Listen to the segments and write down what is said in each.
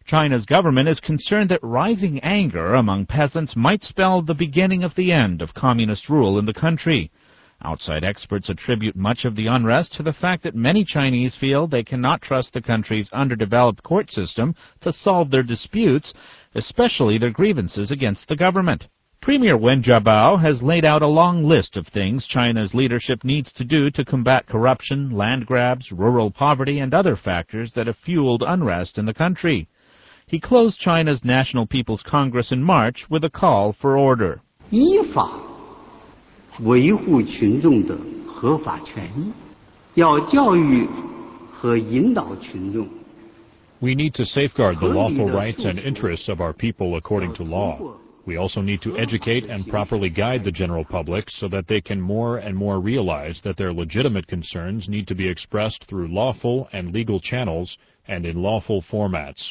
China's government is concerned that rising anger among peasants might spell the beginning of the end of communist rule in the country. Outside experts attribute much of the unrest to the fact that many Chinese feel they cannot trust the country's underdeveloped court system to solve their disputes, especially their grievances against the government. Premier Wen Jiabao has laid out a long list of things China's leadership needs to do to combat corruption, land grabs, rural poverty, and other factors that have fueled unrest in the country. He closed China's National People's Congress in March with a call for order. 依法维护群众的合法权益，要教育和引导群众。 We need to safeguard the lawful rights and interests of our people according to law. We also need to educate and properly guide the general public so that they can more and more realize that their legitimate concerns need to be expressed through lawful and legal channels and in lawful formats.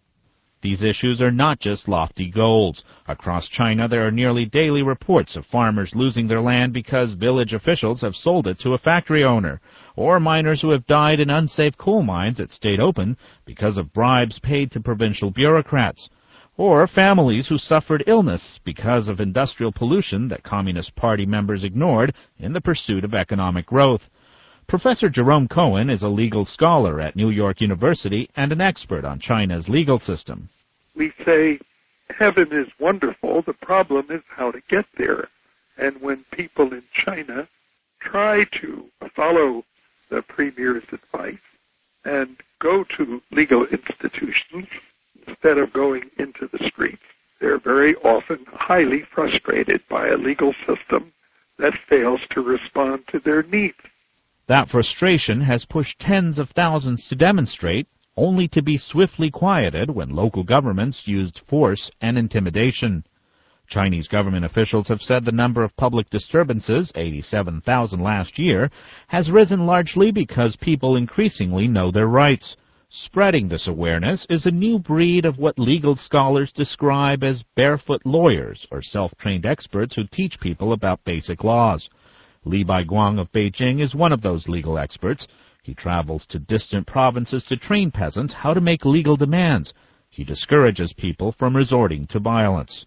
These issues are not just lofty goals. Across China, there are nearly daily reports of farmers losing their land because village officials have sold it to a factory owner, or miners who have died in unsafe coal mines that stayed open because of bribes paid to provincial bureaucrats, or families who suffered illness because of industrial pollution that Communist Party members ignored in the pursuit of economic growth. Professor Jerome Cohen is a legal scholar at New York University and an expert on China's legal system. We say heaven is wonderful, the problem is how to get there. And when people in China try to follow the premier's advice and go to legal institutions instead of going into the streets, they're very often highly frustrated by a legal system that fails to respond to their needs. That frustration has pushed tens of thousands to demonstrate, only to be swiftly quieted when local governments used force and intimidation. Chinese government officials have said the number of public disturbances, 87,000 last year, has risen largely because people increasingly know their rights. Spreading this awareness is a new breed of what legal scholars describe as barefoot lawyers, or self-trained experts who teach people about basic laws. Li Baiguang of Beijing is one of those legal experts. He travels to distant provinces to train peasants how to make legal demands. He discourages people from resorting to violence.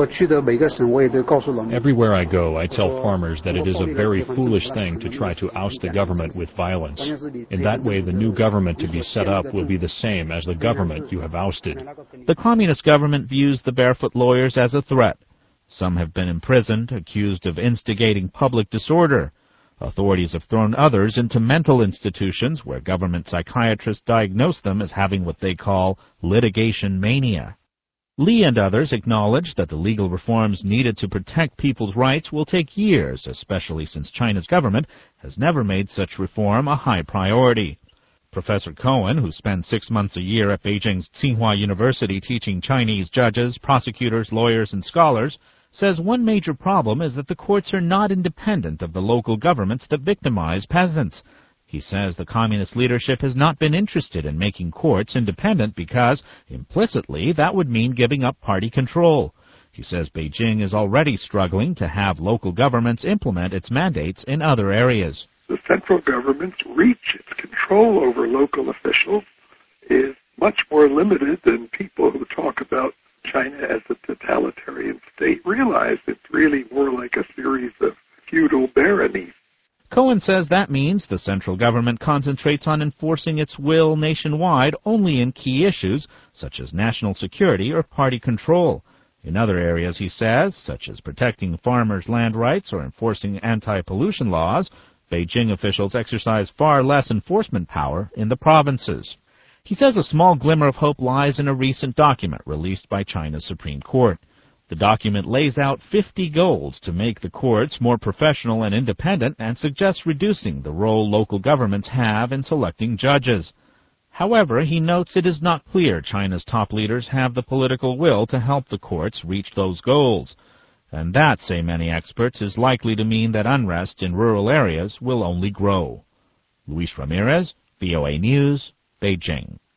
Everywhere I go, I tell farmers that it is a very foolish thing to try to oust the government with violence. In that way, the new government to be set up will be the same as the government you have ousted. The communist government views the barefoot lawyers as a threat. Some have been imprisoned, accused of instigating public disorder. Authorities have thrown others into mental institutions where government psychiatrists diagnose them as having what they call litigation mania. Li and others acknowledge that the legal reforms needed to protect people's rights will take years, especially since China's government has never made such reform a high priority. Professor Cohen, who spends 6 months a year at Beijing's Tsinghua University teaching Chinese judges, prosecutors, lawyers, and scholars, says one major problem is that the courts are not independent of the local governments that victimize peasants. He says the communist leadership has not been interested in making courts independent because, implicitly, that would mean giving up party control. He says Beijing is already struggling to have local governments implement its mandates in other areas. The central government's reach, its control over local officials, is much more limited than people who talk about China as a totalitarian state realize. It's really more like a series of feudal baronies. Cohen says that means the central government concentrates on enforcing its will nationwide only in key issues, such as national security or party control. In other areas, he says, such as protecting farmers' land rights or enforcing anti-pollution laws, Beijing officials exercise far less enforcement power in the provinces. He says a small glimmer of hope lies in a recent document released by China's Supreme Court. The document lays out 50 goals to make the courts more professional and independent and suggests reducing the role local governments have in selecting judges. However, he notes it is not clear China's top leaders have the political will to help the courts reach those goals. And that, say many experts, is likely to mean that unrest in rural areas will only grow. Luis Ramirez, VOA News, Beijing.